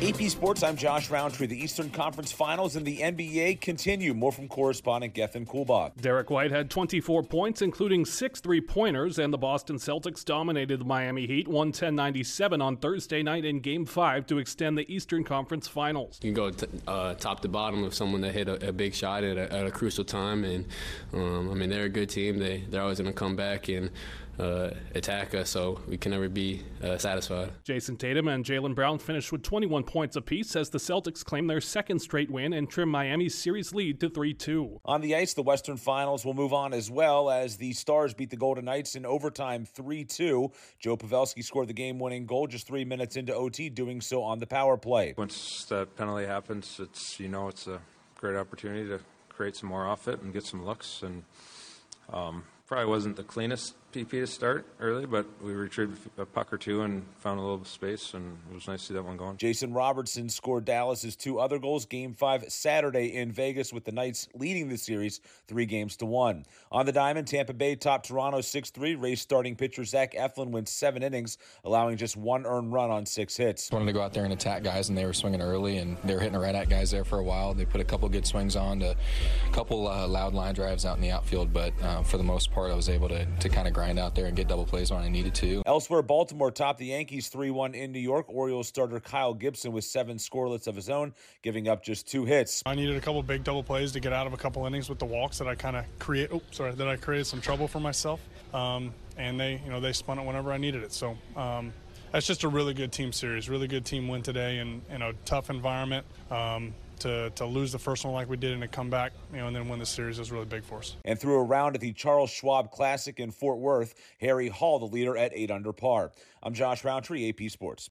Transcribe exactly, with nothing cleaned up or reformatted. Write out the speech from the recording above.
A P Sports, I'm Josh Roundtree. The Eastern Conference Finals in the N B A continue. More from correspondent Gethin Kulbach. Derek White had twenty-four points, including six three-pointers, and the Boston Celtics dominated the Miami Heat one ten ninety-seven on Thursday night in Game five to extend the Eastern Conference Finals. You can go t- uh, top to bottom with someone that hit a, a big shot at a, at a crucial time, and um, I mean, they're a good team. They, they're always going to come back and uh, attack us, so we can never be uh, satisfied. Jason Tatum and Jaylen Brown finished with twenty-one points apiece as the Celtics claim their second straight win and trim Miami's series lead to three two. On the ice, the Western Finals will move on as well as the Stars beat the Golden Knights in overtime three two. Joe Pavelski scored the game-winning goal just three minutes into O T, doing so on the power play. Once that penalty happens, it's you know it's a great opportunity to create some more off it and get some looks. And um, probably wasn't the cleanest P P to start early, but we retrieved a puck or two and found a little space, and it was nice to see that one going. Jason Robertson scored Dallas's two other goals, Game five Saturday in Vegas, with the Knights leading the series three games to one. On the diamond, Tampa Bay topped Toronto six three. Rays starting pitcher Zach Eflin went seven innings, allowing just one earned run on six hits. Wanted to go out there and attack guys, and they were swinging early, and they were hitting right at guys there for a while. They put a couple good swings on to a couple uh, loud line drives out in the outfield, but uh, for the most part, I was able to, to kind of grind out there and get double plays when I needed to. Elsewhere, Baltimore topped the Yankees three one in New York. Orioles starter Kyle Gibson with seven scoreless of his own, giving up just two hits. I needed a couple big double plays to get out of a couple innings with the walks that I kind of create. Oh, sorry, that I created some trouble for myself. Um, and they, you know, they spun it whenever I needed it. So um, that's just a really good team series, really good team win today, in, in a tough environment. Um, To, to lose the first one like we did and to come back, you know, and then win the series was really big for us. And through a round at the Charles Schwab Classic in Fort Worth, Harry Hall, the leader, at eight under par. I'm Josh Roundtree, A P Sports.